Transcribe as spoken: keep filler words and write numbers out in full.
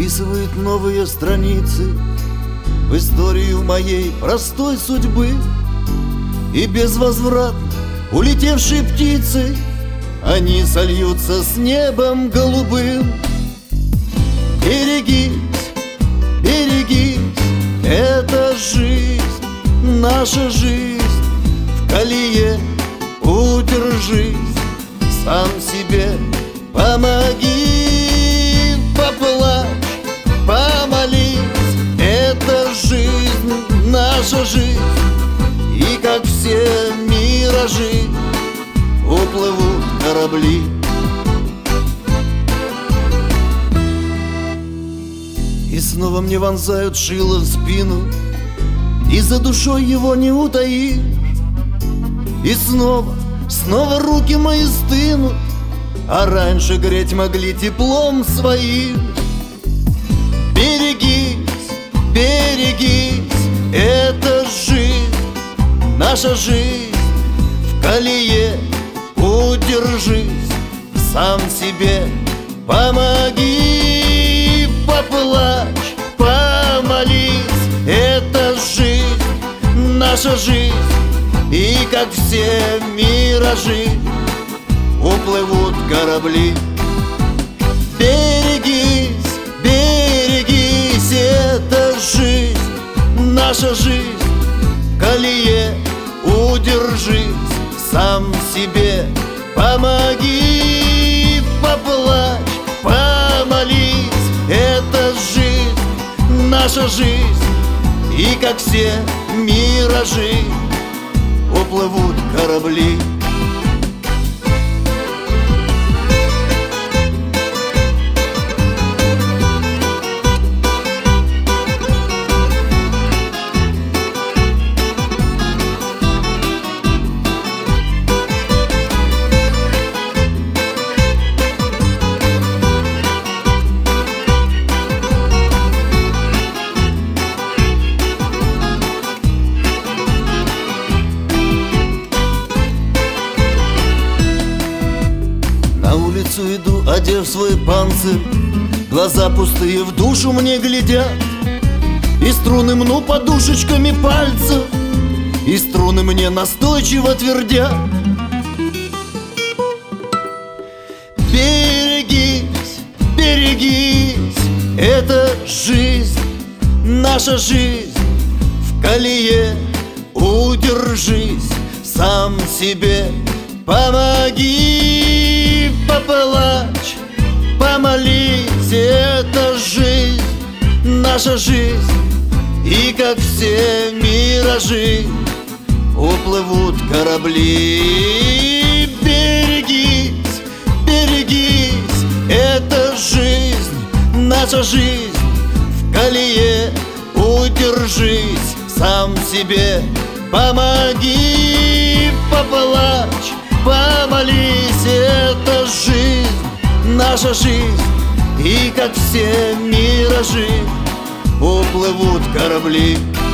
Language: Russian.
переписывает новые страницы в историю моей простой судьбы. И безвозвратно улетевшие птицы, они сольются с небом голубым. Берегись, берегись, это жизнь, наша жизнь. В колее удержись, сам себе помоги, поплачь, помолись. Это жизнь, наша жизнь. И как все миражи, уплывут корабли. И снова мне вонзают шило в спину, и за душой его не утаишь. И снова, снова руки мои стынут, а раньше греть могли теплом своим. Берегись, берегись, это жизнь, наша жизнь. В колее удержись, сам себе помоги, поплачь, помолись. Это жизнь, наша жизнь. И как все миражи, уплывут корабли. Берегись, берегись, это жизнь, наша жизнь. В колее удержись, сам себе помоги, поплачь, помолись. Это жизнь, наша жизнь. И как все миражи, уплывут корабли. Иду, одев свой панцирь, глаза пустые в душу мне глядят, и струны мну подушечками пальцев, и струны мне настойчиво твердят. Берегись, берегись, это жизнь, наша жизнь. В колее удержись, сам себе помоги, поплачь, помолись. Это жизнь, наша жизнь. И как все миражи, уплывут корабли. Берегись, берегись, это жизнь, наша жизнь. В колее удержись, сам себе помоги, поплачь, помолись. Это жизнь, наша жизнь. И как все миражи, уплывут корабли.